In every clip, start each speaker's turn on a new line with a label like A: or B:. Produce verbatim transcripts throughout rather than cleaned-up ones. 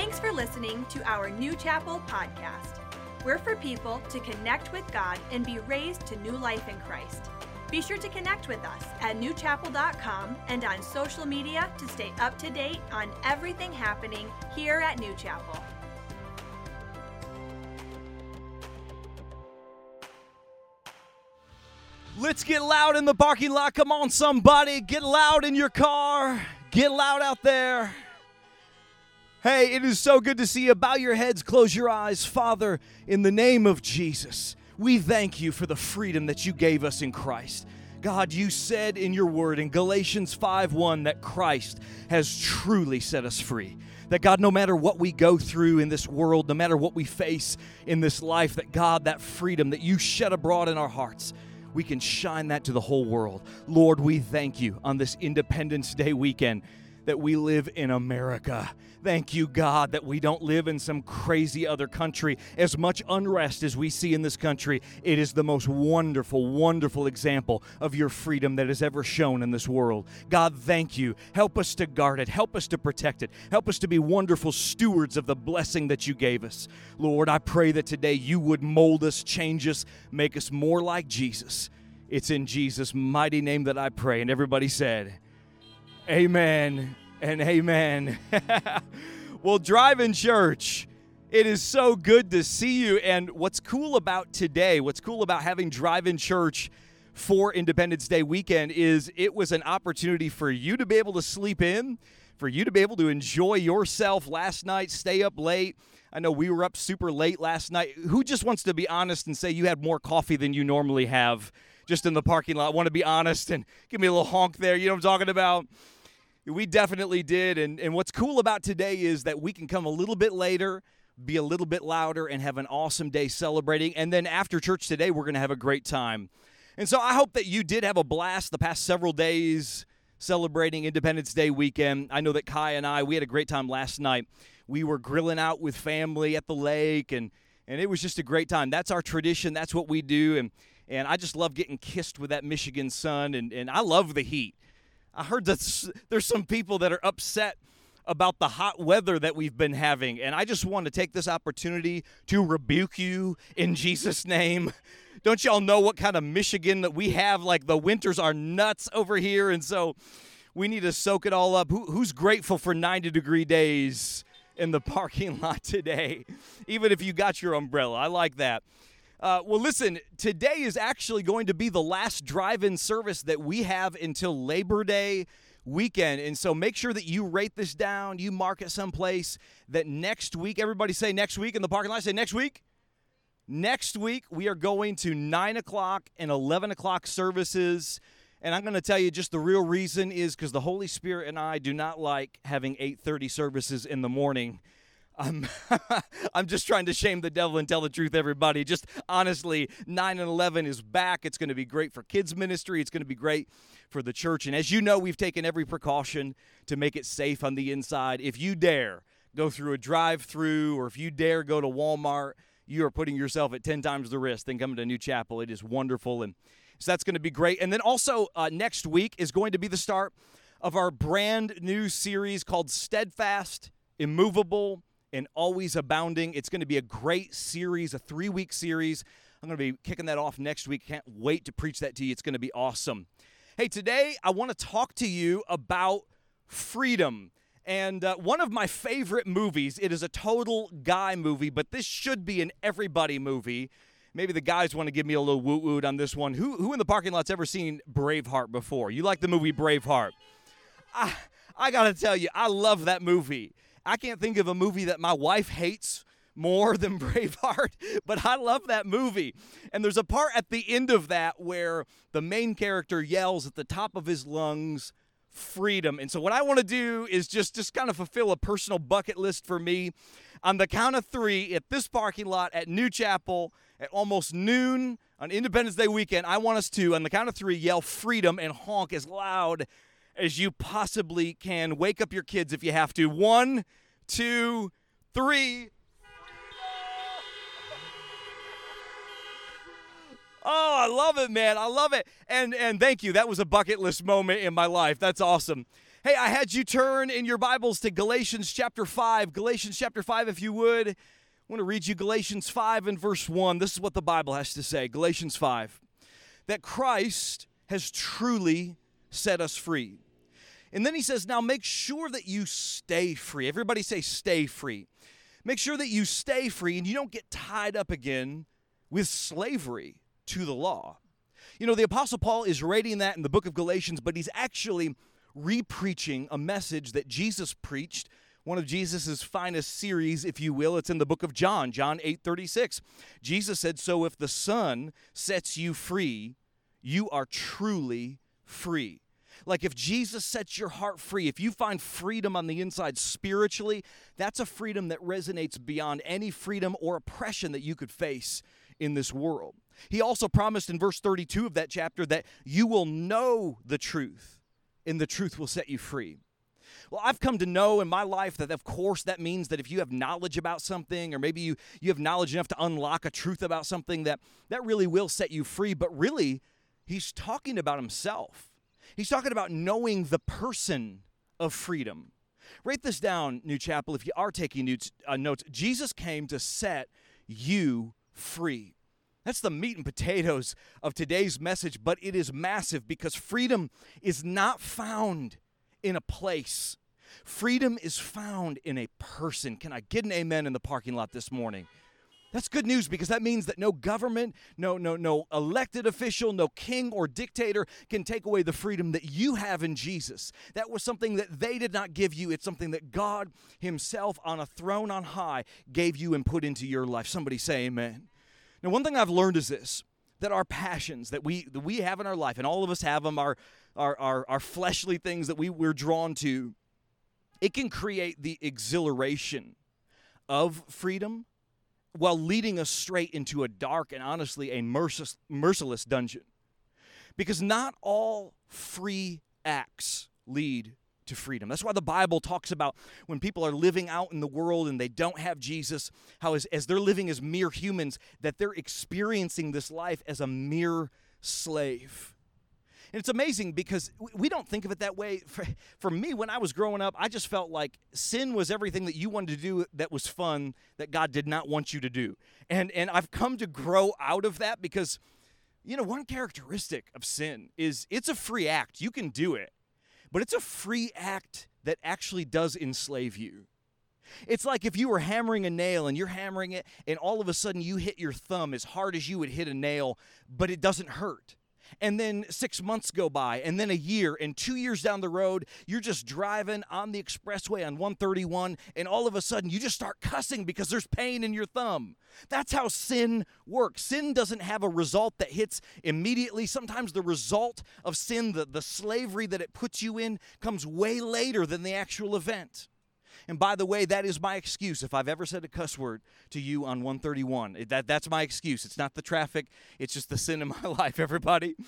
A: Thanks for listening to our New Chapel podcast. We're for people to connect with God and be raised to new life in Christ. Be sure to connect with us at new chapel dot com and on social media to stay up to date on everything happening here at New Chapel.
B: Let's get loud in the parking lot. Come on, somebody. Get loud in your car. Get loud out there. Hey, it is so good to see you. Bow your heads, close your eyes. Father, in the name of Jesus, we thank you for the freedom that you gave us in Christ. God, you said in your word in Galatians five one that Christ has truly set us free. That God, no matter what we go through in this world, no matter what we face in this life, that God, that freedom that you shed abroad in our hearts, we can shine that to the whole world. Lord, we thank you on this Independence Day weekend that we live in America. Thank you, God, that we don't live in some crazy other country. As much unrest as we see in this country, it is the most wonderful, wonderful example of your freedom that is ever shown in this world. God, thank you. Help us to guard it. Help us to protect it. Help us to be wonderful stewards of the blessing that you gave us. Lord, I pray that today you would mold us, change us, make us more like Jesus. It's in Jesus' mighty name that I pray. And everybody said, amen and amen. Well, Drive-In Church, it is so good to see you. And what's cool about today, what's cool about having Drive-In Church for Independence Day weekend is it was an opportunity for you to be able to sleep in, for you to be able to enjoy yourself last night, stay up late. I know we were up super late last night. Who just wants to be honest and say you had more coffee than you normally have just in the parking lot? I want to be honest and give me a little honk there. You know what I'm talking about? We definitely did, and, and what's cool about today is that we can come a little bit later, be a little bit louder, and have an awesome day celebrating, and then after church today, we're going to have a great time. And so I hope that you did have a blast the past several days celebrating Independence Day weekend. I know that Kai and I, we had a great time last night. We were grilling out with family at the lake, and, and it was just a great time. That's our tradition. That's what we do, and, and I just love getting kissed with that Michigan sun, and, and I love the heat. I heard that there's some people that are upset about the hot weather that we've been having, and I just want to take this opportunity to rebuke you in Jesus' name. Don't y'all know what kind of Michigan that we have? Like, the winters are nuts over here, and so we need to soak it all up. Who, who's grateful for ninety-degree days in the parking lot today? Even if you got your umbrella. I like that. Uh, well, listen, today is actually going to be the last drive-in service that we have until Labor Day weekend. And so make sure that you write this down, you mark it someplace, that next week, everybody say next week in the parking lot, say next week. Next week, we are going to nine o'clock and eleven o'clock services. And I'm going to tell you just the real reason is because the Holy Spirit and I do not like having eight thirty services in the morning. I'm, I'm just trying to shame the devil and tell the truth, everybody. Just honestly, nine and eleven is back. It's going to be great for kids ministry. It's going to be great for the church. And as you know, we've taken every precaution to make it safe on the inside. If you dare go through a drive-through or if you dare go to Walmart, you are putting yourself at ten times the risk than coming to New Chapel. It is wonderful. And so that's going to be great. And then also uh, next week is going to be the start of our brand new series called Steadfast, Immovable, and Always Abounding. It's going to be a great series, a three-week series. I'm going to be kicking that off next week. Can't wait to preach that to you. It's going to be awesome. Hey, today I want to talk to you about freedom. And uh, one of my favorite movies, it is a total guy movie, but this should be an everybody movie. Maybe the guys want to give me a little woot-woot on this one. Who, who in the parking lot's ever seen Braveheart before? You like the movie Braveheart? I, I got to tell you, I love that movie. I can't think of a movie that my wife hates more than Braveheart, but I love that movie. And there's a part at the end of that where the main character yells at the top of his lungs, freedom. And so what I want to do is just, just kind of fulfill a personal bucket list for me. On the count of three, at this parking lot at New Chapel at almost noon on Independence Day weekend, I want us to, on the count of three, yell freedom and honk as loud as you possibly can. Wake up your kids if you have to. One, two, three. Oh, I love it, man. I love it. And and thank you. That was a bucket list moment in my life. That's awesome. Hey, I had you turn in your Bibles to Galatians chapter five. Galatians chapter five, if you would. I want to read you Galatians five and verse one. This is what the Bible has to say. Galatians five. That Christ has truly set us free. And then he says, now make sure that you stay free. Everybody say stay free. Make sure that you stay free and you don't get tied up again with slavery to the law. You know, the Apostle Paul is writing that in the book of Galatians, but he's actually re-preaching a message that Jesus preached, one of Jesus's finest series, if you will. It's in the book of John, John eight thirty-six. Jesus said, so if the Son sets you free, you are truly free. Like if Jesus sets your heart free, if you find freedom on the inside spiritually, that's a freedom that resonates beyond any freedom or oppression that you could face in this world. He also promised in verse thirty-two of that chapter that you will know the truth, and the truth will set you free. Well, I've come to know in my life that, of course, that means that if you have knowledge about something, or maybe you, you have knowledge enough to unlock a truth about something, that that really will set you free. But really, he's talking about himself. He's talking about knowing the person of freedom. Write this down, New Chapel, if you are taking notes. Uh, notes. Jesus came to set you free. That's the meat and potatoes of today's message, but it is massive because freedom is not found in a place. Freedom is found in a person. Can I get an amen in the parking lot this morning? That's good news because that means that no government, no, no, no elected official, no king or dictator can take away the freedom that you have in Jesus. That was something that they did not give you. It's something that God himself on a throne on high gave you and put into your life. Somebody say amen. Now, one thing I've learned is this, that our passions that we that we have in our life, and all of us have them, our, our, our, our fleshly things that we, we're drawn to, it can create the exhilaration of freedom while leading us straight into a dark and honestly a merciless, merciless dungeon. Because not all free acts lead to freedom. That's why the Bible talks about when people are living out in the world and they don't have Jesus, how as, as they're living as mere humans, that they're experiencing this life as a mere slave. And it's amazing because we don't think of it that way. For, for me, when I was growing up, I just felt like sin was everything that you wanted to do that was fun that God did not want you to do. And, and I've come to grow out of that because, you know, one characteristic of sin is it's a free act. You can do it. But it's a free act that actually does enslave you. It's like if you were hammering a nail and you're hammering it and all of a sudden you hit your thumb as hard as you would hit a nail, but it doesn't hurt. And then six months go by, and then a year, and two years down the road, you're just driving on the expressway on one thirty-one, and all of a sudden you just start cussing because there's pain in your thumb. That's how sin works. Sin doesn't have a result that hits immediately. Sometimes the result of sin, the, the slavery that it puts you in, comes way later than the actual event. And by the way, that is my excuse. If I've ever said a cuss word to you on one thirty-one, that, that's my excuse. It's not the traffic. It's just the sin in my life, everybody.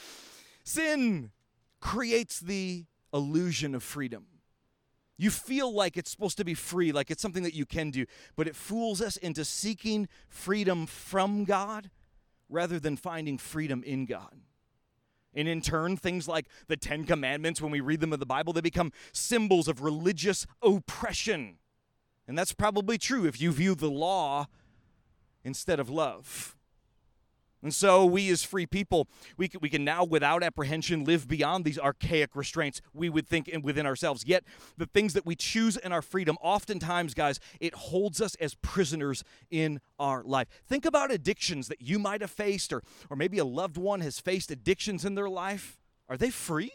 B: Sin creates the illusion of freedom. You feel like it's supposed to be free, like it's something that you can do, but it fools us into seeking freedom from God rather than finding freedom in God. And in turn, things like the Ten Commandments, when we read them in the Bible, they become symbols of religious oppression. And that's probably true if you view the law instead of love. And so we as free people, we can, we can now without apprehension live beyond these archaic restraints we would think within ourselves. Yet the things that we choose in our freedom, oftentimes, guys, it holds us as prisoners in our life. Think about addictions that you might have faced, or, or maybe a loved one has faced addictions in their life. Are they free?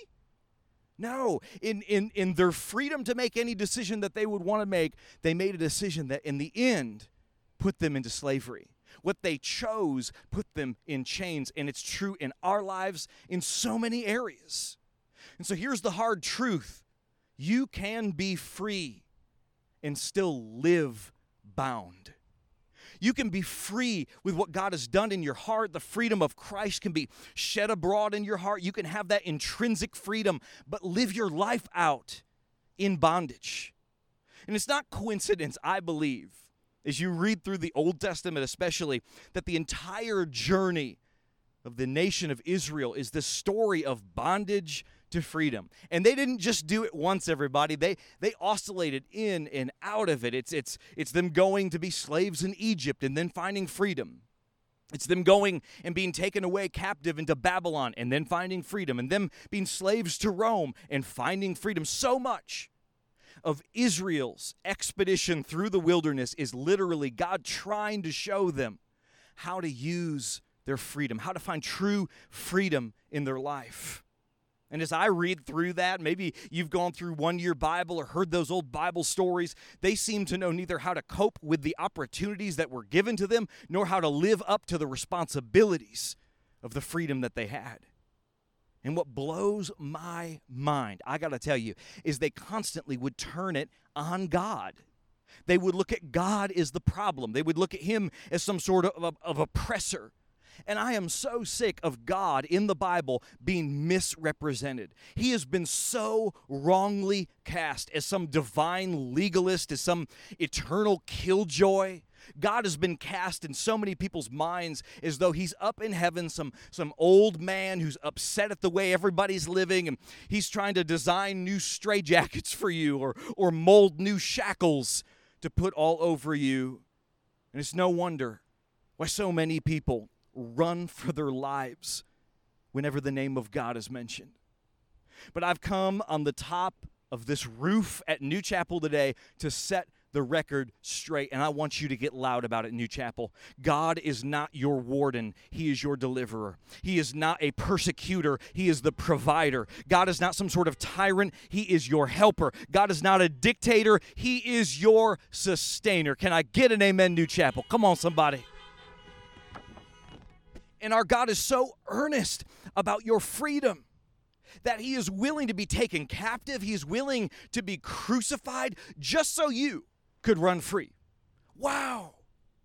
B: No. In, in, in their freedom to make any decision that they would want to make, they made a decision that in the end put them into slavery. What they chose put them in chains, and it's true in our lives in so many areas. And so here's the hard truth. You can be free and still live bound. You can be free with what God has done in your heart. The freedom of Christ can be shed abroad in your heart. You can have that intrinsic freedom, but live your life out in bondage. And it's not coincidence, I believe, as you read through the Old Testament especially, that the entire journey of the nation of Israel is this story of bondage to freedom. And they didn't just do it once, everybody. They they oscillated in and out of it. It's it's it's them going to be slaves in Egypt and then finding freedom. It's them going and being taken away captive into Babylon and then finding freedom, and them being slaves to Rome and finding freedom. So much of Israel's expedition through the wilderness is literally God trying to show them how to use their freedom, how to find true freedom in their life. And as I read through that, maybe you've gone through one-year Bible or heard those old Bible stories, they seem to know neither how to cope with the opportunities that were given to them, nor how to live up to the responsibilities of the freedom that they had. And what blows my mind, I got to tell you, is they constantly would turn it on God. They would look at God as the problem. They would look at him as some sort of, of, of oppressor. And I am so sick of God in the Bible being misrepresented. He has been so wrongly cast as some divine legalist, as some eternal killjoy. God has been cast in so many people's minds as though he's up in heaven, some, some old man who's upset at the way everybody's living, and he's trying to design new straitjackets for you or, or mold new shackles to put all over you. And it's no wonder why so many people run for their lives whenever the name of God is mentioned. But I've come on the top of this roof at New Chapel today to set the record straight, and I want you to get loud about it, New Chapel. God is not your warden. He is your deliverer. He is not a persecutor. He is the provider. God is not some sort of tyrant. He is your helper. God is not a dictator. He is your sustainer. Can I get an amen, New Chapel? Come on, somebody. And our God is so earnest about your freedom that he is willing to be taken captive. He is willing to be crucified just so you could run free. Wow.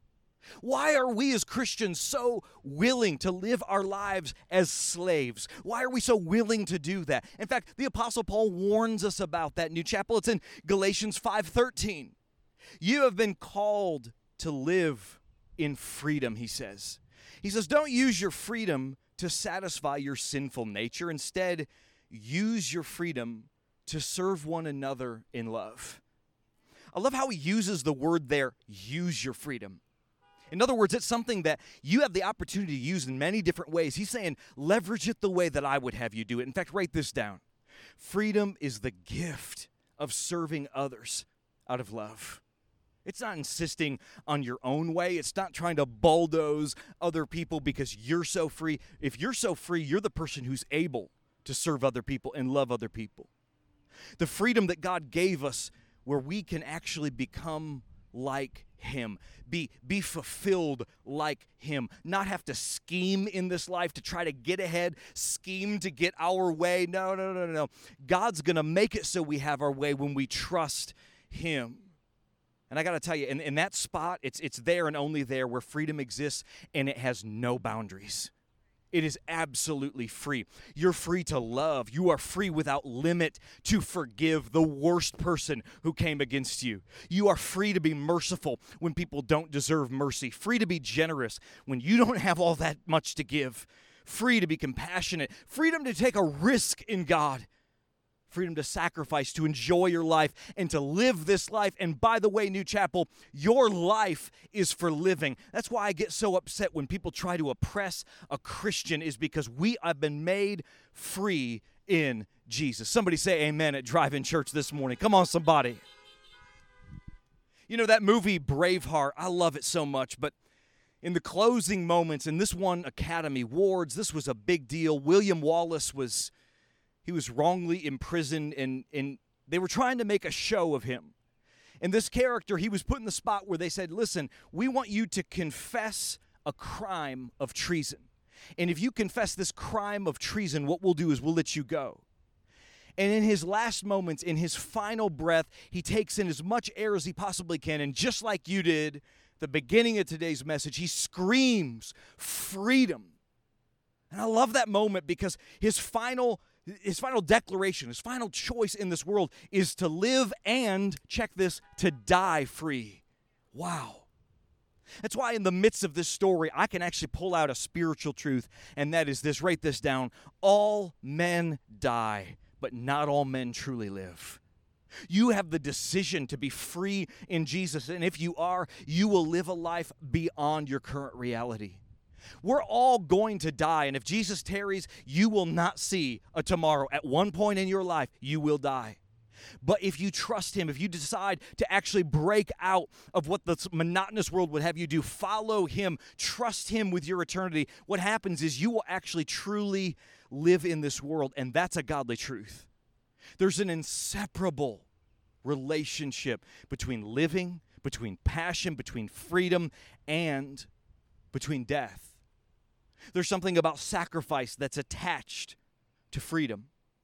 B: Why are we as Christians so willing to live our lives as slaves? Why are we so willing to do that? In fact, the Apostle Paul warns us about that, New Chapel. It's in Galatians five thirteen. You have been called to live in freedom, he says. He says, don't use your freedom to satisfy your sinful nature. Instead, use your freedom to serve one another in love. I love how he uses the word there, use your freedom. In other words, it's something that you have the opportunity to use in many different ways. He's saying, leverage it the way that I would have you do it. In fact, write this down. Freedom is the gift of serving others out of love. It's not insisting on your own way. It's not trying to bulldoze other people because you're so free. If you're so free, you're the person who's able to serve other people and love other people. The freedom that God gave us where we can actually become like him, be, be fulfilled like him, not have to scheme in this life to try to get ahead, scheme to get our way. No, no, no, no. God's going to make it so we have our way when we trust him. And I got to tell you, in, in that spot, it's it's there and only there where freedom exists, and it has no boundaries. It is absolutely free. You're free to love. You are free without limit to forgive the worst person who came against you. You are free to be merciful when people don't deserve mercy. Free to be generous when you don't have all that much to give. Free to be compassionate. Freedom to take a risk in God. Freedom to sacrifice, to enjoy your life, and to live this life. And by the way, New Chapel, your life is for living. That's why I get so upset when people try to oppress a Christian, is because we have been made free in Jesus. Somebody say amen at Drive-In Church this morning. Come on, somebody. You know, that movie Braveheart, I love it so much, but in the closing moments, and this won Academy Awards, this was a big deal. William Wallace was... He was wrongly imprisoned, and, and they were trying to make a show of him. And this character, he was put in the spot where they said, listen, we want you to confess a crime of treason. And if you confess this crime of treason, what we'll do is we'll let you go. And in his last moments, in his final breath, he takes in as much air as he possibly can. And just like you did, the beginning of today's message, he screams freedom. And I love that moment because his final His final declaration, his final choice in this world is to live and, check this, to die free. Wow. That's why in the midst of this story, I can actually pull out a spiritual truth, and that is this. Write this down. All men die, but not all men truly live. You have the decision to be free in Jesus, and if you are, you will live a life beyond your current reality. We're all going to die, and if Jesus tarries, you will not see a tomorrow. At one point in your life, you will die. But if you trust him, if you decide to actually break out of what the monotonous world would have you do, follow him, trust him with your eternity, what happens is you will actually truly live in this world, and that's a godly truth. There's an inseparable relationship between living, between passion, between freedom, and between death. There's something about sacrifice that's attached to freedom.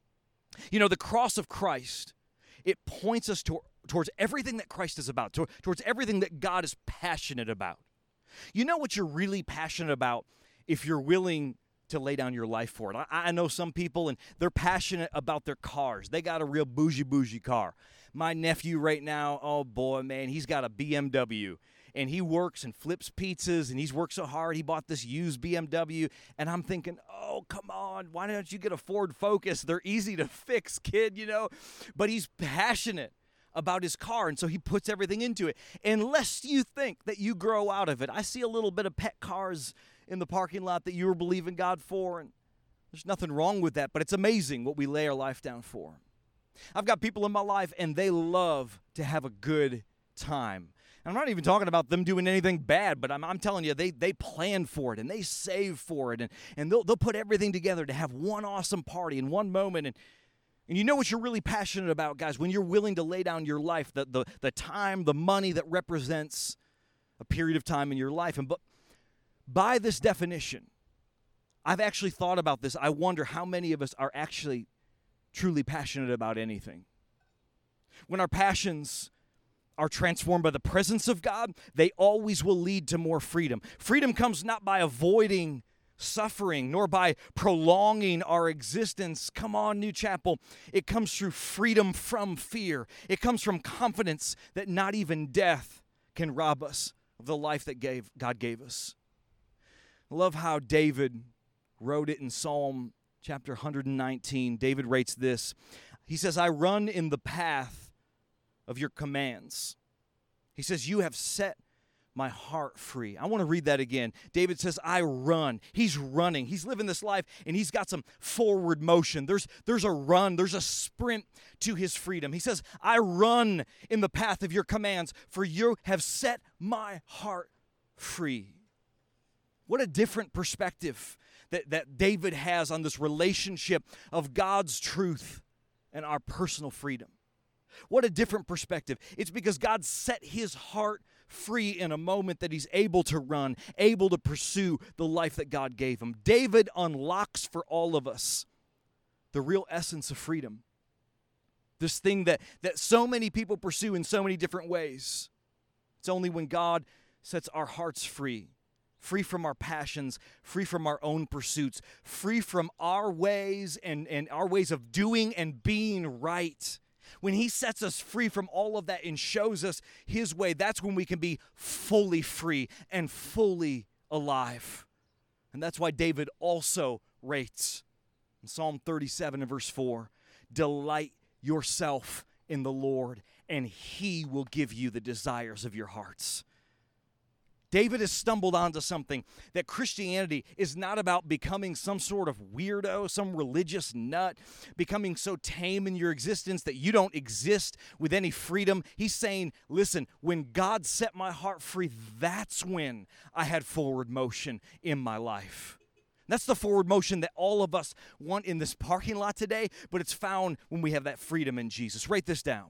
B: You know, the cross of Christ, it points us to, towards everything that Christ is about, to, towards everything that God is passionate about. You know what you're really passionate about if you're willing to lay down your life for it. I, I know some people, and they're passionate about their cars. They got a real bougie, bougie car. My nephew right now, oh boy, man, he's got a B M W. And he works and flips pizzas, and he's worked so hard. He bought this used B M W, and I'm thinking, oh, come on, why don't you get a Ford Focus? They're easy to fix, kid, you know. But he's passionate about his car, and so he puts everything into it. Unless you think that you grow out of it. I see a little bit of pet cars in the parking lot that you were believing God for, and there's nothing wrong with that, but it's amazing what we lay our life down for. I've got people in my life, and they love to have a good time. I'm not even talking about them doing anything bad, but I'm, I'm telling you, they they plan for it, and they save for it, and, and they'll, they'll put everything together to have one awesome party in one moment. And, and you know what you're really passionate about, guys, when you're willing to lay down your life, the, the, the time, the money that represents a period of time in your life. And but by this definition, I've actually thought about this. I wonder how many of us are actually truly passionate about anything. When our passions are transformed by the presence of God, they always will lead to more freedom. Freedom comes not by avoiding suffering, nor by prolonging our existence. Come on, New Chapel. It comes through freedom from fear. It comes from confidence that not even death can rob us of the life that gave God gave us. I love how David wrote it in Psalm chapter one nineteen. David writes this. He says, I run in the path of your commands. He says, you have set my heart free. I want to read that again. David says, I run. He's running. He's living this life, and he's got some forward motion. There's, there's a run. There's a sprint to his freedom. He says, I run in the path of your commands, for you have set my heart free. What a different perspective that, that David has on this relationship of God's truth and our personal freedom. What a different perspective. It's because God set his heart free in a moment that he's able to run, able to pursue the life that God gave him. David unlocks for all of us the real essence of freedom. This thing that, that so many people pursue in so many different ways. It's only when God sets our hearts free, free from our passions, free from our own pursuits, free from our ways and, and our ways of doing and being right. When he sets us free from all of that and shows us his way, that's when we can be fully free and fully alive. And that's why David also rates in Psalm thirty-seven and verse four, delight yourself in the Lord, and he will give you the desires of your hearts. David has stumbled onto something, that Christianity is not about becoming some sort of weirdo, some religious nut, becoming so tame in your existence that you don't exist with any freedom. He's saying, listen, when God set my heart free, that's when I had forward motion in my life. That's the forward motion that all of us want in this parking lot today, but it's found when we have that freedom in Jesus. Write this down.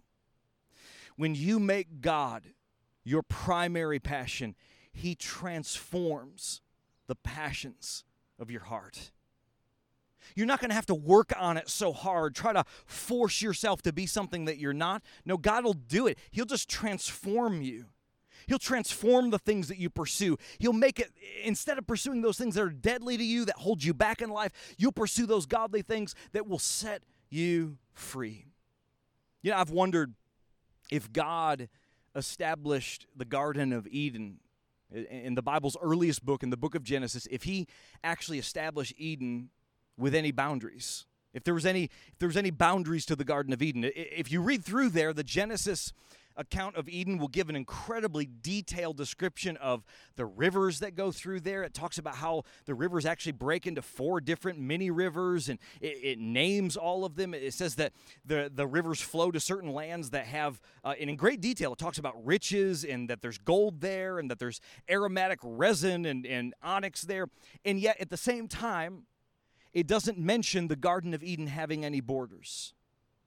B: When you make God your primary passion, he transforms the passions of your heart. You're not going to have to work on it so hard, try to force yourself to be something that you're not. No, God will do it. He'll just transform you. He'll transform the things that you pursue. He'll make it, instead of pursuing those things that are deadly to you, that hold you back in life, you'll pursue those godly things that will set you free. You know, I've wondered if God established the Garden of Eden in the Bible's earliest book, in the book of Genesis, if he actually established Eden with any boundaries. If there was any, if there was any boundaries to the Garden of Eden. If you read through there, the Genesis account of Eden will give an incredibly detailed description of the rivers that go through there. It talks about how the rivers actually break into four different mini rivers, and it, it names all of them. It says that the, the rivers flow to certain lands that have, uh, and in great detail, it talks about riches and that there's gold there and that there's aromatic resin and, and onyx there. And yet at the same time, it doesn't mention the Garden of Eden having any borders.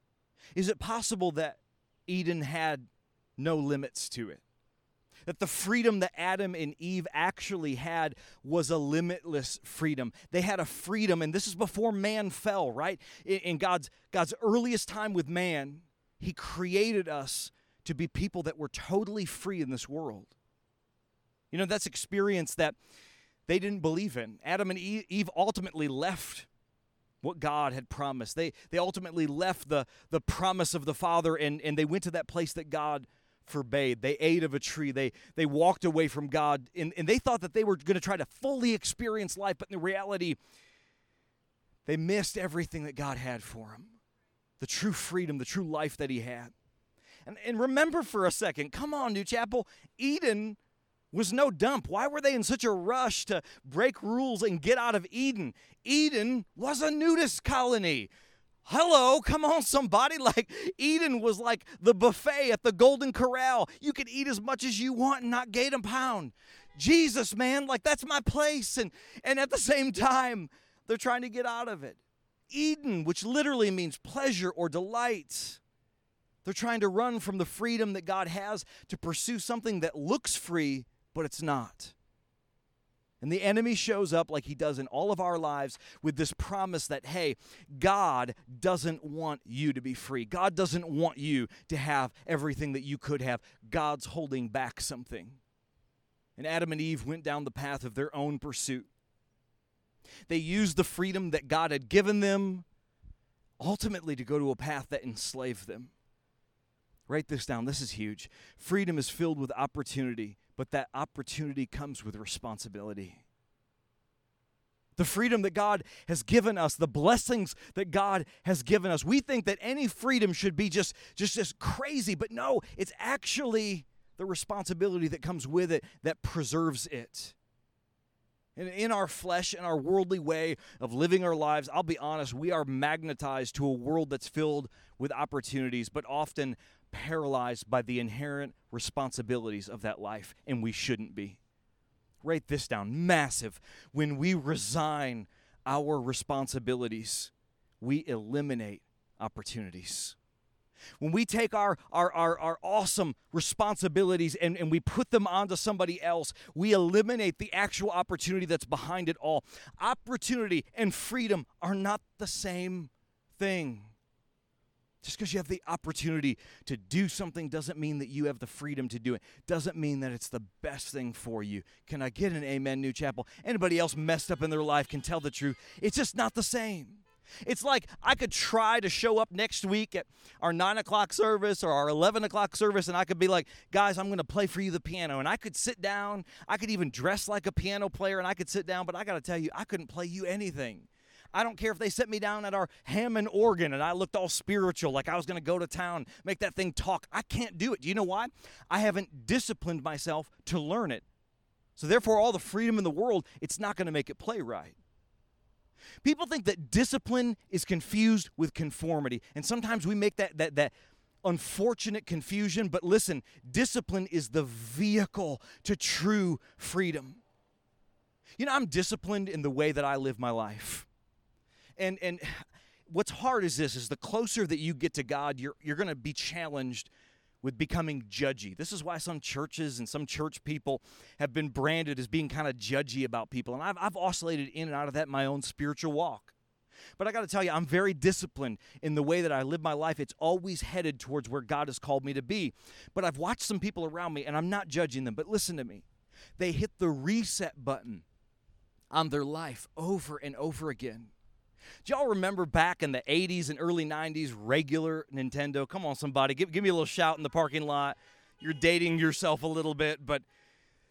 B: Is it possible that Eden had no limits to it? That the freedom that Adam and Eve actually had was a limitless freedom. They had a freedom, and this is before man fell, right? In God's, God's earliest time with man, he created us to be people that were totally free in this world. You know, that's experience that they didn't believe in. Adam and Eve ultimately left what God had promised. They they ultimately left the, the promise of the Father, and, and they went to that place that God forbade. They ate of a tree. They they walked away from God, and, and they thought that they were going to try to fully experience life, but in reality, they missed everything that God had for them. The true freedom, the true life that he had. And, and remember for a second, come on, New Chapel, Eden was no dump. Why were they in such a rush to break rules and get out of Eden? Eden was a nudist colony. Hello, come on, somebody. Like, Eden was like the buffet at the Golden Corral. You could eat as much as you want and not gain a pound. Jesus, man, like, that's my place. And, and at the same time, they're trying to get out of it. Eden, which literally means pleasure or delight. They're trying to run from the freedom that God has to pursue something that looks free, but it's not. And the enemy shows up like he does in all of our lives with this promise that, hey, God doesn't want you to be free. God doesn't want you to have everything that you could have. God's holding back something. And Adam and Eve went down the path of their own pursuit. They used the freedom that God had given them ultimately to go to a path that enslaved them. Write this down. This is huge. Freedom is filled with opportunity, but that opportunity comes with responsibility. The freedom that God has given us, the blessings that God has given us. We think that any freedom should be just, just, just crazy, but no, it's actually the responsibility that comes with it that preserves it. And in our flesh and our worldly way of living our lives, I'll be honest, we are magnetized to a world that's filled with opportunities, but often paralyzed by the inherent responsibilities of that life, and we shouldn't be. Write this down. Massive. When we resign our responsibilities, we eliminate opportunities. When we take our, our, our, our awesome responsibilities and, and we put them onto somebody else, we eliminate the actual opportunity that's behind it all. Opportunity and freedom are not the same thing. Just because you have the opportunity to do something doesn't mean that you have the freedom to do it. Doesn't mean that it's the best thing for you. Can I get an amen, New Chapel? Anybody else messed up in their life can tell the truth. It's just not the same. It's like I could try to show up next week at our nine o'clock service or our eleven o'clock service, and I could be like, guys, I'm going to play for you the piano. And I could sit down. I could even dress like a piano player, and I could sit down. But I got to tell you, I couldn't play you anything. I don't care if they set me down at our Hammond organ and I looked all spiritual, like I was going to go to town, make that thing talk. I can't do it. Do you know why? I haven't disciplined myself to learn it. So therefore, all the freedom in the world, it's not going to make it play right. People think that discipline is confused with conformity. And sometimes we make that, that, that unfortunate confusion. But listen, discipline is the vehicle to true freedom. You know, I'm disciplined in the way that I live my life. And and what's hard is this, is the closer that you get to God, you're you're going to be challenged with becoming judgy. This is why some churches and some church people have been branded as being kind of judgy about people. And I've, I've oscillated in and out of that in my own spiritual walk. But I got to tell you, I'm very disciplined in the way that I live my life. It's always headed towards where God has called me to be. But I've watched some people around me, and I'm not judging them, but listen to me. They hit the reset button on their life over and over again. Do y'all remember back in the eighties and early nineties, regular Nintendo? Come on, somebody. Give, give me a little shout in the parking lot. You're dating yourself a little bit, but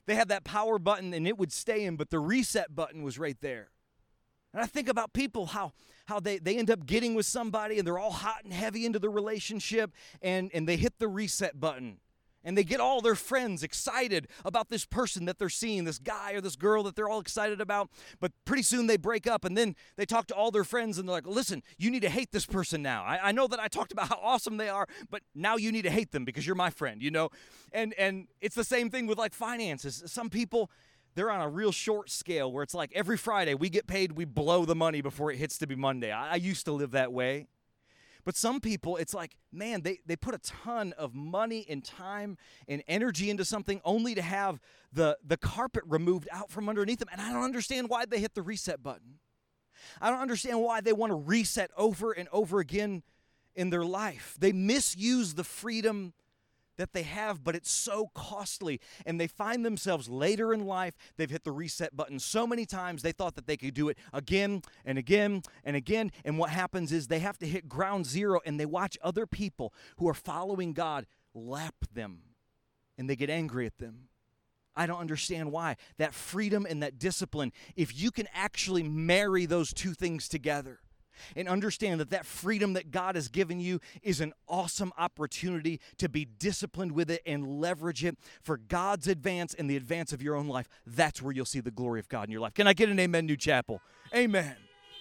B: They had that power button and it would stay in, but the reset button was right there. And I think about people, how how they, they end up getting with somebody and they're all hot and heavy into the relationship, and, and they hit the reset button. And they get all their friends excited about this person that they're seeing, this guy or this girl that they're all excited about. But pretty soon they break up, and then they talk to all their friends, and they're like, listen, you need to hate this person now. I, I know that I talked about how awesome they are, but now you need to hate them because you're my friend, you know? And, and it's the same thing with like finances. Some people, they're on a real short scale where it's like every Friday we get paid, we blow the money before it hits to be Monday. I, I used to live that way. But some people, it's like, man, they, they put a ton of money and time and energy into something only to have the, the carpet removed out from underneath them. And I don't understand why they hit the reset button. I don't understand why they want to reset over and over again in their life. They misuse the freedom that they have, but it's so costly. And they find themselves later in life, they've hit the reset button so many times, they thought that they could do it again and again and again. And what happens is they have to hit ground zero, and they watch other people who are following God lap them, and they get angry at them. I don't understand why. That freedom and that discipline, if you can actually marry those two things together, and understand that that freedom that God has given you is an awesome opportunity to be disciplined with it and leverage it for God's advance and the advance of your own life. That's where you'll see the glory of God in your life. Can I get an amen, New Chapel? Amen.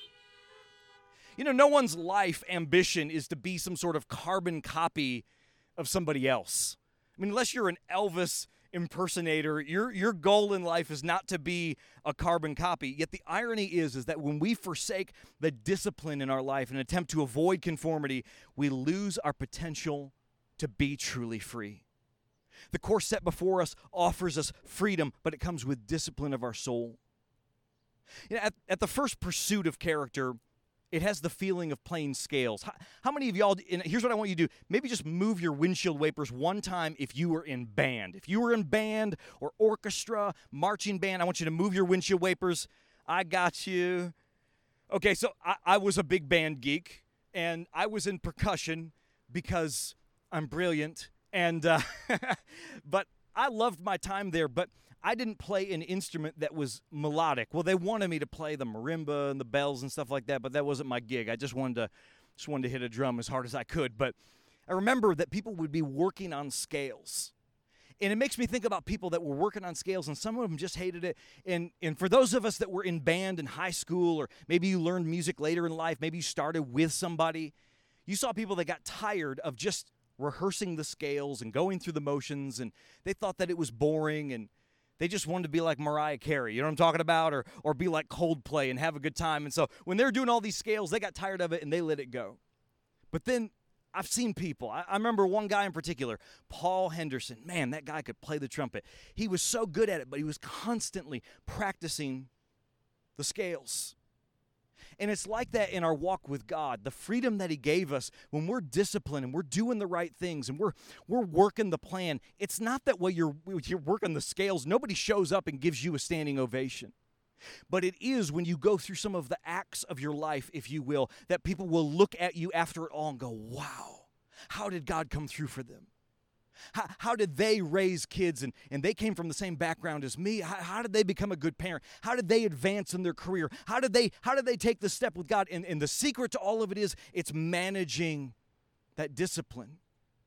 B: You know, no one's life ambition is to be some sort of carbon copy of somebody else. I mean, unless you're an Elvis impersonator, your your goal in life is not to be a carbon copy. Yet the irony is, is that when we forsake the discipline in our life and attempt to avoid conformity, we lose our potential to be truly free. The course set before us offers us freedom, but it comes with discipline of our soul. You know, at, at the first pursuit of character, it has the feeling of playing scales. How, how many of y'all, and here's what I want you to do, maybe just move your windshield wipers one time if you were in band. If you were in band or orchestra, marching band, I want you to move your windshield wipers. I got you. Okay, so I, I was a big band geek, and I was in percussion because I'm brilliant, and uh, but I loved my time there, but I didn't play an instrument that was melodic. Well, they wanted me to play the marimba and the bells and stuff like that, but that wasn't my gig. I just wanted to just wanted to hit a drum as hard as I could. But I remember that people would be working on scales. And it makes me think about people that were working on scales, and some of them just hated it. And and for those of us that were in band in high school, or maybe you learned music later in life, maybe you started with somebody, you saw people that got tired of just rehearsing the scales and going through the motions, and they thought that it was boring, and they just wanted to be like Mariah Carey, you know what I'm talking about, or or be like Coldplay and have a good time. And so when they're doing all these scales, they got tired of it and they let it go. But then I've seen people. I, I remember one guy in particular, Paul Henderson. Man, that guy could play the trumpet. He was so good at it, but he was constantly practicing the scales. And it's like that in our walk with God. The freedom that he gave us when we're disciplined and we're doing the right things and we're we're working the plan. It's not that while you're, you're working the scales, nobody shows up and gives you a standing ovation. But it is when you go through some of the acts of your life, if you will, that people will look at you after it all and go, wow, how did God come through for them? How, how did they raise kids, and, and they came from the same background as me? How, how did they become a good parent? How did they advance in their career? How did they how did they take the step with God? And, and the secret to all of it is it's managing that discipline.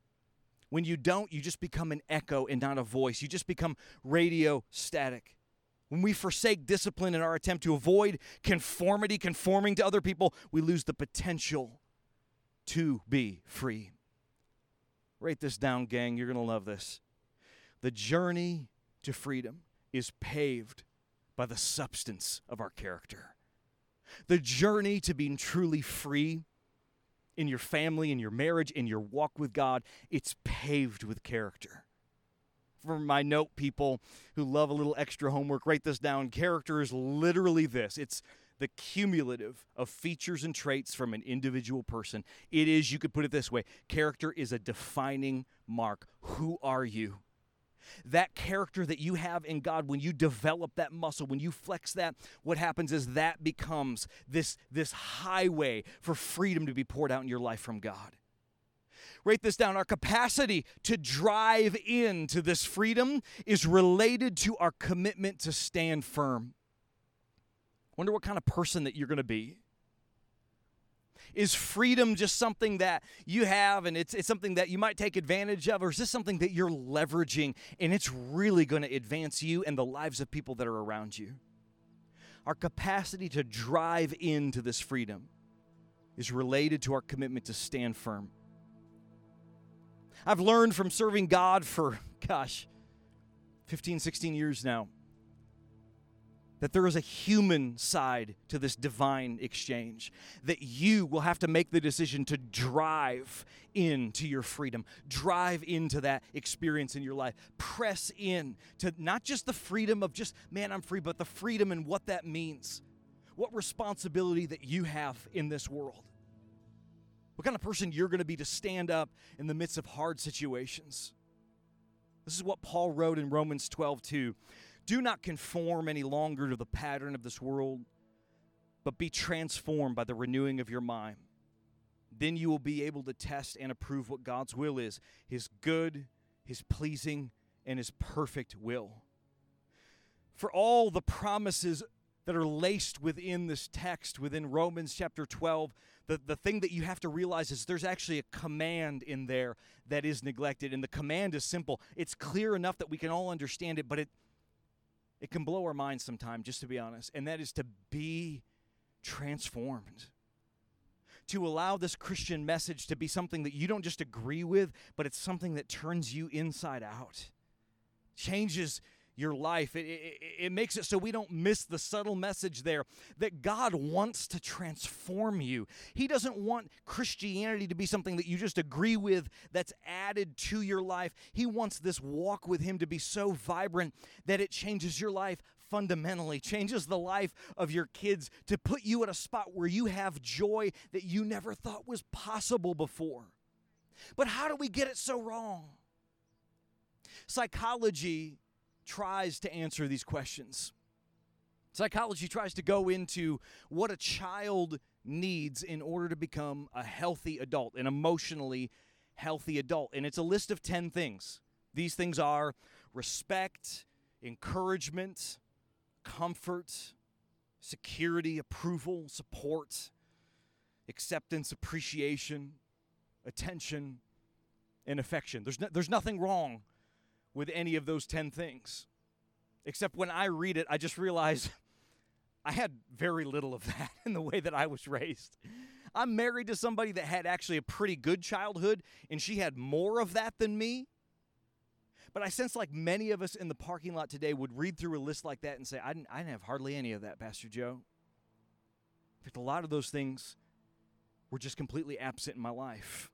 B: When you don't, you just become an echo and not a voice. You just become radio static. When we forsake discipline in our attempt to avoid conformity, conforming to other people, we lose the potential to be free. Write this down, gang. You're going to love this. The journey to freedom is paved by the substance of our character. The journey to being truly free in your family, in your marriage, in your walk with God, it's paved with character. For my note people who love a little extra homework, write this down. Character is literally this. It's the cumulative of features and traits from an individual person. It is, you could put it this way, character is a defining mark. Who are you? That character that you have in God, when you develop that muscle, when you flex that, what happens is that becomes this, this highway for freedom to be poured out in your life from God. Write this down. Our capacity to drive into this freedom is related to our commitment to stand firm. Wonder what kind of person that you're going to be. Is freedom just something that you have and it's, it's something that you might take advantage of, or is this something that you're leveraging and it's really going to advance you and the lives of people that are around you? Our capacity to drive into this freedom is related to our commitment to stand firm. I've learned from serving God for, gosh, fifteen, sixteen years now, that there is a human side to this divine exchange, that you will have to make the decision to drive into your freedom, drive into that experience in your life, press in to not just the freedom of just, man, I'm free, but the freedom and what that means, what responsibility that you have in this world, what kind of person you're going to be to stand up in the midst of hard situations. This is what Paul wrote in Romans twelve two. Do not conform any longer to the pattern of this world, but be transformed by the renewing of your mind. Then you will be able to test and approve what God's will is, his good, his pleasing, and his perfect will. For all the promises that are laced within this text, within Romans chapter twelve, the, the thing that you have to realize is there's actually a command in there that is neglected, and the command is simple. It's clear enough that we can all understand it, but it It can blow our minds sometimes, just to be honest, and that is to be transformed. To allow this Christian message to be something that you don't just agree with, but it's something that turns you inside out, changes your life. It, it, it makes it so we don't miss the subtle message there that God wants to transform you. He doesn't want Christianity to be something that you just agree with that's added to your life. He wants this walk with him to be so vibrant that it changes your life fundamentally, changes the life of your kids, to put you at a spot where you have joy that you never thought was possible before. But how do we get it so wrong? Psychology tries to answer these questions. Psychology tries to go into what a child needs in order to become a healthy adult, an emotionally healthy adult. And it's a list of ten things. These things are respect, encouragement, comfort, security, approval, support, acceptance, appreciation, attention, and affection. There's no, there's nothing wrong with any of those ten things. Except when I read it, I just realize I had very little of that in the way that I was raised. I'm married to somebody that had actually a pretty good childhood, and she had more of that than me. But I sense like many of us in the parking lot today would read through a list like that and say, I didn't, I didn't have hardly any of that, Pastor Joe. In fact, a lot of those things were just completely absent in my life.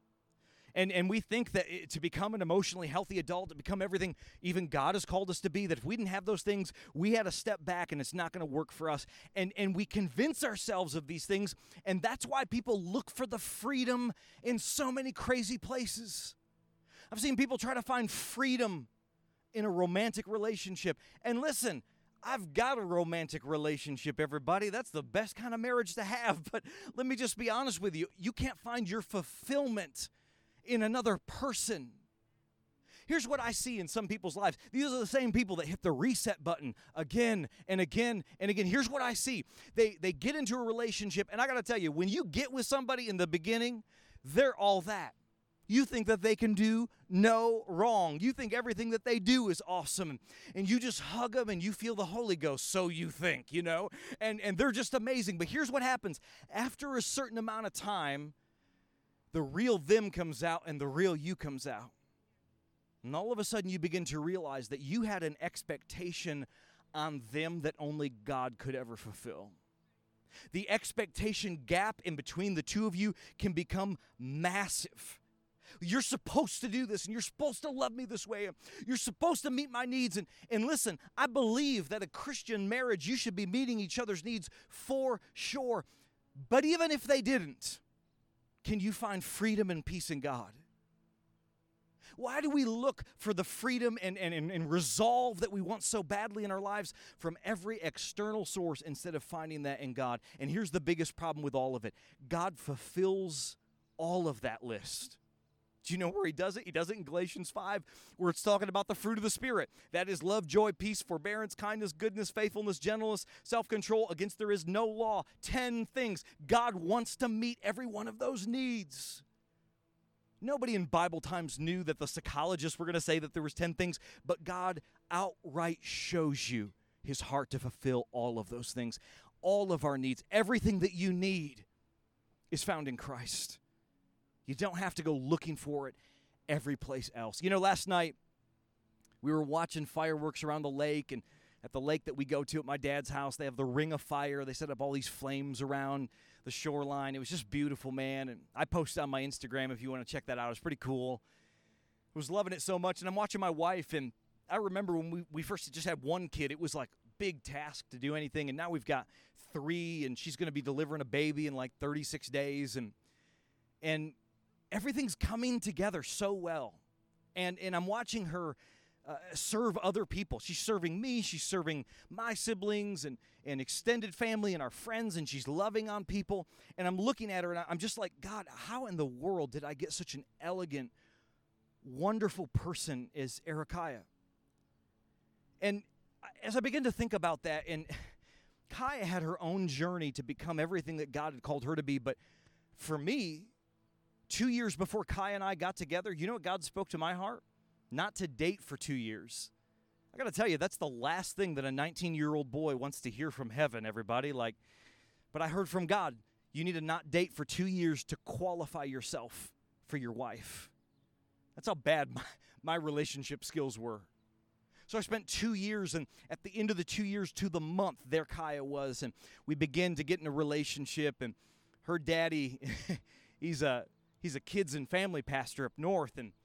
B: And and we think that it, to become an emotionally healthy adult, to become everything even God has called us to be, that if we didn't have those things, we had to step back and it's not going to work for us. And, and we convince ourselves of these things, and that's why people look for the freedom in so many crazy places. I've seen people try to find freedom in a romantic relationship. And listen, I've got a romantic relationship, everybody. That's the best kind of marriage to have. But let me just be honest with you. You can't find your fulfillment in another person. Here's what I see in some people's lives. These are the same people that hit the reset button again and again and again. Here's what I see. They they get into a relationship, and I got to tell you, when you get with somebody in the beginning, they're all that. You think that they can do no wrong. You think everything that they do is awesome. And you just hug them and you feel the Holy Ghost, so you think, you know. And, and they're just amazing. But here's what happens. After a certain amount of time, the real them comes out and the real you comes out. And all of a sudden you begin to realize that you had an expectation on them that only God could ever fulfill. The expectation gap in between the two of you can become massive. You're supposed to do this, and you're supposed to love me this way. You're supposed to meet my needs. And, and listen, I believe that a Christian marriage, you should be meeting each other's needs for sure. But even if they didn't, can you find freedom and peace in God? Why do we look for the freedom and, and, and resolve that we want so badly in our lives from every external source instead of finding that in God? And here's the biggest problem with all of it. God fulfills all of that list. Do you know where he does it? He does it in Galatians five, where it's talking about the fruit of the Spirit. That is love, joy, peace, forbearance, kindness, goodness, faithfulness, gentleness, self-control. Against there is no law. Ten things. God wants to meet every one of those needs. Nobody in Bible times knew that the psychologists were going to say that there was ten things, but God outright shows you his heart to fulfill all of those things. All of our needs, everything that you need is found in Christ. You don't have to go looking for it every place else. You know, last night we were watching fireworks around the lake, and at the lake that we go to at my dad's house, they have the Ring of Fire. They set up all these flames around the shoreline. It was just beautiful, man. And I posted on my Instagram if you want to check that out. It was pretty cool. I was loving it so much. And I'm watching my wife, and I remember when we, we first just had one kid, it was like a big task to do anything. And now we've got three, and she's going to be delivering a baby in like thirty-six days. And and everything's coming together so well. And and I'm watching her uh, serve other people. She's serving me. She's serving my siblings and, and extended family and our friends, and she's loving on people. And I'm looking at her, and I'm just like, God, how in the world did I get such an elegant, wonderful person as Erikiah? And as I begin to think about that, and Kaya had her own journey to become everything that God had called her to be, but for me, two years before Kaya and I got together, you know what God spoke to my heart? Not to date for two years. I got to tell you, that's the last thing that a nineteen-year-old boy wants to hear from heaven, everybody. Like, but I heard from God, you need to not date for two years to qualify yourself for your wife. That's how bad my, my relationship skills were. So I spent two years, and at the end of the two years to the month, there Kaya was, and we began to get in a relationship, and her daddy, he's a he's a kids and family pastor up north, and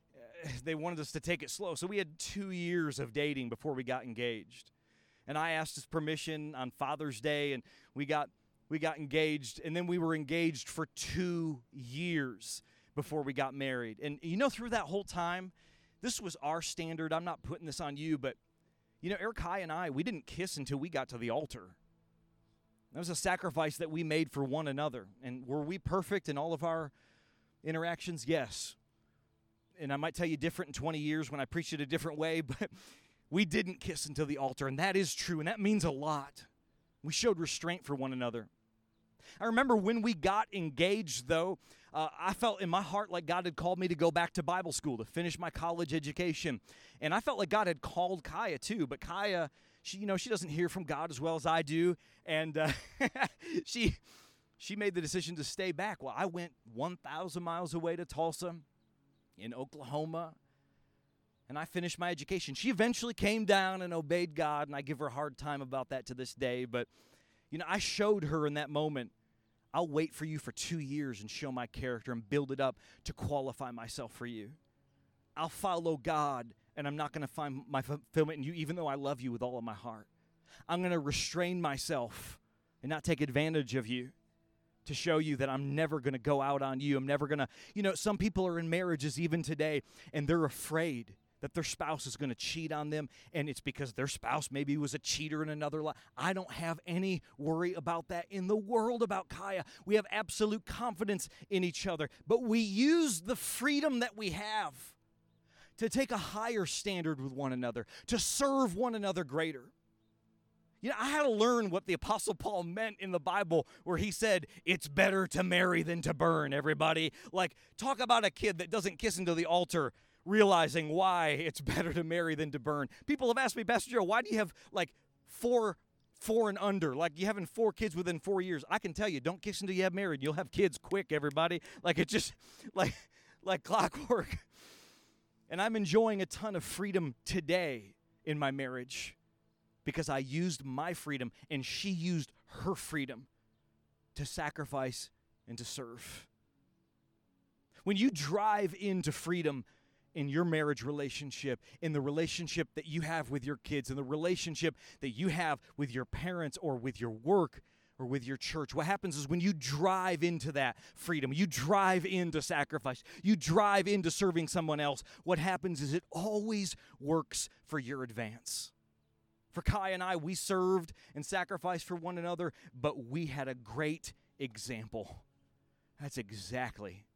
B: they wanted us to take it slow. So we had two years of dating before we got engaged. And I asked his permission on Father's Day, and we got we got engaged, and then we were engaged for two years before we got married. And you know, through that whole time, this was our standard. I'm not putting this on you, but you know, Erikiah and I, we didn't kiss until we got to the altar. That was a sacrifice that we made for one another. And were we perfect in all of our interactions? Yes. And I might tell you different in twenty years when I preach it a different way, but we didn't kiss until the altar, and that is true, and that means a lot. We showed restraint for one another. I remember when we got engaged, though, uh, I felt in my heart like God had called me to go back to Bible school, to finish my college education, and I felt like God had called Kaya too, but Kaya, she, you know, she doesn't hear from God as well as I do, and uh, she she made the decision to stay back. Well, I went one thousand miles away to Tulsa in Oklahoma, and I finished my education. She eventually came down and obeyed God, and I give her a hard time about that to this day. But, you know, I showed her in that moment, I'll wait for you for two years and show my character and build it up to qualify myself for you. I'll follow God, and I'm not going to find my fulfillment in you, even though I love you with all of my heart. I'm going to restrain myself and not take advantage of you, to show you that I'm never going to go out on you. I'm never going to, you know, some people are in marriages even today, and they're afraid that their spouse is going to cheat on them, and it's because their spouse maybe was a cheater in another life. I don't have any worry about that in the world about Kaya. We have absolute confidence in each other, but we use the freedom that we have to take a higher standard with one another, to serve one another greater. You know, I had to learn what the Apostle Paul meant in the Bible where he said, it's better to marry than to burn, everybody. Like, talk about a kid that doesn't kiss into the altar, realizing why it's better to marry than to burn. People have asked me, Pastor Joe, why do you have, like, four, four and under? Like, you having four kids within four years. I can tell you, don't kiss until you have married. You'll have kids quick, everybody. Like, it's just, like, like clockwork. And I'm enjoying a ton of freedom today in my marriage, because I used my freedom and she used her freedom to sacrifice and to serve. When you drive into freedom in your marriage relationship, in the relationship that you have with your kids, in the relationship that you have with your parents or with your work or with your church, what happens is when you drive into that freedom, you drive into sacrifice, you drive into serving someone else, what happens is it always works for your advance. For Kai and I, we served and sacrificed for one another, but we had a great example. That's exactly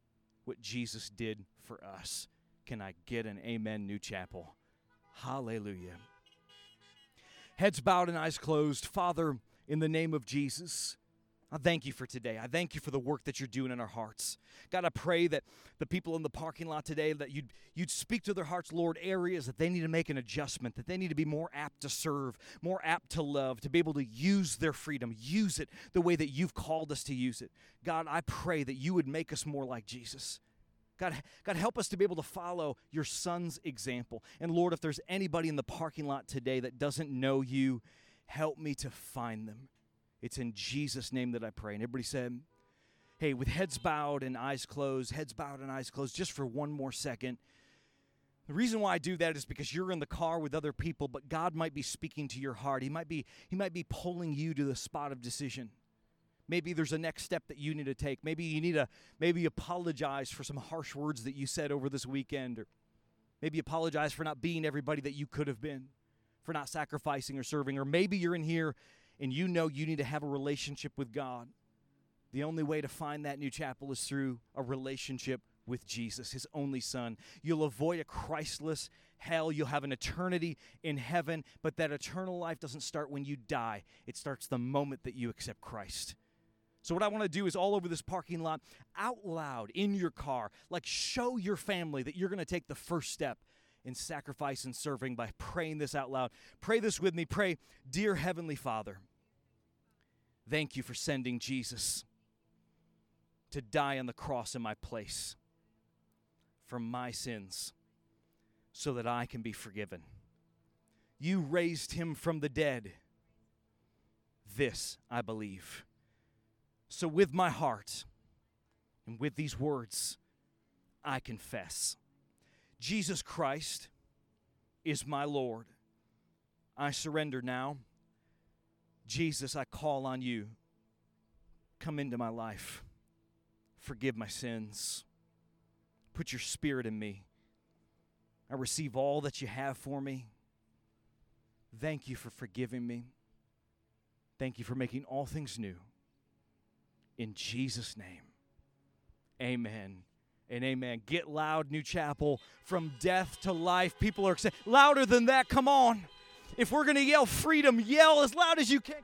B: what Jesus did for us. Can I get an amen, New Chapel? Hallelujah. Heads bowed and eyes closed. Father, in the name of Jesus, I thank you for today. I thank you for the work that you're doing in our hearts. God, I pray that the people in the parking lot today, that you'd, you'd speak to their hearts, Lord, areas that they need to make an adjustment, that they need to be more apt to serve, more apt to love, to be able to use their freedom, use it the way that you've called us to use it. God, I pray that you would make us more like Jesus. God, God, help us to be able to follow your Son's example. And Lord, if there's anybody in the parking lot today that doesn't know you, help me to find them. It's in Jesus' name that I pray. And everybody said, hey, with heads bowed and eyes closed, heads bowed and eyes closed, just for one more second. The reason why I do that is because you're in the car with other people, but God might be speaking to your heart. He might be, he might be pulling you to the spot of decision. Maybe there's a next step that you need to take. Maybe you need to maybe apologize for some harsh words that you said over this weekend, or maybe apologize for not being everybody that you could have been, for not sacrificing or serving, or maybe you're in here and you know you need to have a relationship with God. The only way to find that, New Chapel, is through a relationship with Jesus, his only Son. You'll avoid a Christless hell. You'll have an eternity in heaven, but that eternal life doesn't start when you die. It starts the moment that you accept Christ. So what I want to do is all over this parking lot, out loud, in your car, like show your family that you're going to take the first step in sacrifice and serving by praying this out loud. Pray this with me. Pray, dear Heavenly Father, thank you for sending Jesus to die on the cross in my place for my sins so that I can be forgiven. You raised him from the dead. This I believe. So with my heart and with these words, I confess, Jesus Christ is my Lord. I surrender now. Jesus, I call on you. Come into my life. Forgive my sins. Put your Spirit in me. I receive all that you have for me. Thank you for forgiving me. Thank you for making all things new. In Jesus' name, amen and amen. Get loud, New Chapel. From death to life. People are saying, louder than that, come on. If we're going to yell freedom, yell as loud as you can.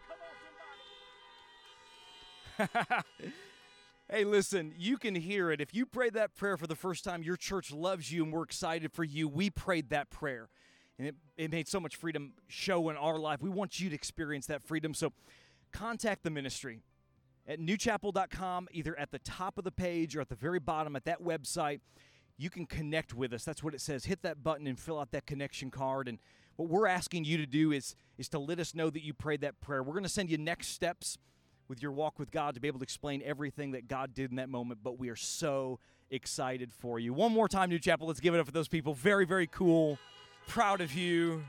B: Come on, somebody. Hey, listen, you can hear it. If you prayed that prayer for the first time, your church loves you and we're excited for you. We prayed that prayer, and it, it made so much freedom show in our life. We want you to experience that freedom, so contact the ministry at new chapel dot com, either at the top of the page or at the very bottom at that website. You can connect with us. That's what it says. Hit that button and fill out that connection card. And what we're asking you to do is, is to let us know that you prayed that prayer. We're going to send you next steps with your walk with God to be able to explain everything that God did in that moment, but we are so excited for you. One more time, New Chapel, let's give it up for those people. Very, very cool. Proud of you.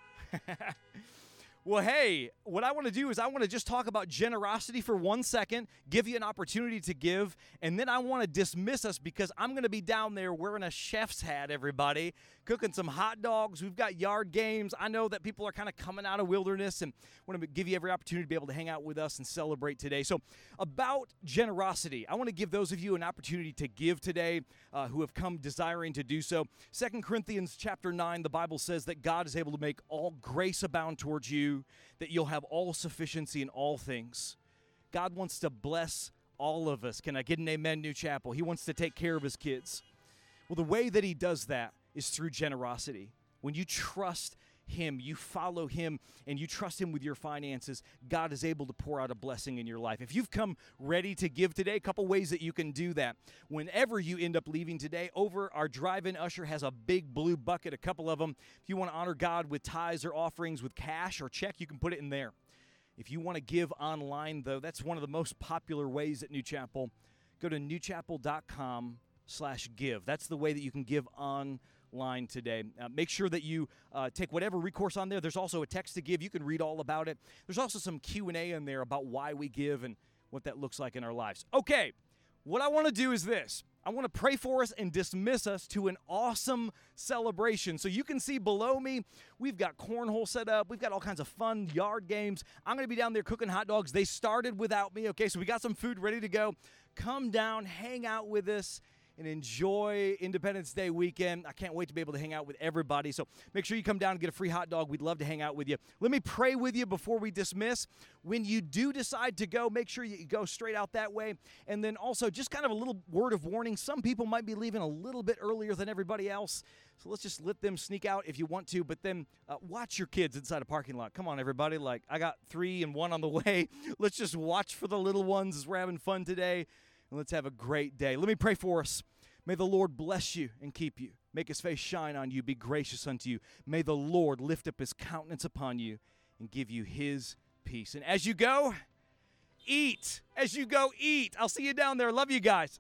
B: Well, hey, what I want to do is I want to just talk about generosity for one second, give you an opportunity to give, and then I want to dismiss us because I'm going to be down there wearing a chef's hat, everybody, cooking some hot dogs. We've got yard games. I know that people are kind of coming out of wilderness, and want to give you every opportunity to be able to hang out with us and celebrate today. So about generosity, I want to give those of you an opportunity to give today uh, who have come desiring to do so. Second Corinthians chapter nine, the Bible says that God is able to make all grace abound towards you, that you'll have all sufficiency in all things. God wants to bless all of us. Can I get an amen, New Chapel? He wants to take care of his kids. Well, the way that he does that is through generosity. When you trust him, you follow him, and you trust him with your finances, God is able to pour out a blessing in your life. If you've come ready to give today, a couple ways that you can do that. Whenever you end up leaving today, over our drive-in usher has a big blue bucket, a couple of them. If you want to honor God with tithes or offerings with cash or check, you can put it in there. If you want to give online, though, that's one of the most popular ways at New Chapel. Go to new chapel dot com slash give. That's the way that you can give online. Line today. Uh, make sure that you uh, take whatever recourse on there. There's also a text to give. You can read all about it. There's also some Q and A in there about why we give and what that looks like in our lives. Okay, what I want to do is this. I want to pray for us and dismiss us to an awesome celebration. So you can see below me, we've got cornhole set up. We've got all kinds of fun yard games. I'm going to be down there cooking hot dogs. They started without me, okay? So we got some food ready to go. Come down, hang out with us. and enjoy Independence Day weekend. I can't wait to be able to hang out with everybody. So make sure you come down and get a free hot dog. We'd love to hang out with you. Let me pray with you before we dismiss. When you do decide to go, make sure you go straight out that way. And then also just kind of a little word of warning. Some people might be leaving a little bit earlier than everybody else. So let's just let them sneak out if you want to. But then uh, watch your kids inside a parking lot. Come on, everybody. Like, I got three and one on the way. Let's just watch for the little ones as we're having fun today. And let's have a great day. Let me pray for us. May the Lord bless you and keep you. Make his face shine on you, be gracious unto you. May the Lord lift up his countenance upon you and give you his peace. And as you go, eat. As you go, eat. I'll see you down there. Love you guys.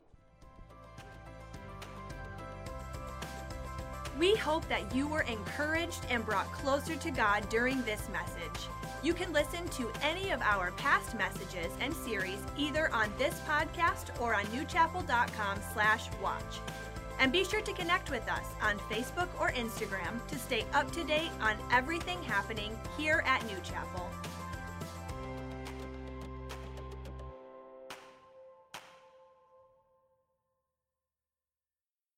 A: We hope that you were encouraged and brought closer to God during this message. You can listen to any of our past messages and series either on this podcast or on newchapel.com slash watch. And be sure to connect with us on Facebook or Instagram to stay up to date on everything happening here at New Chapel.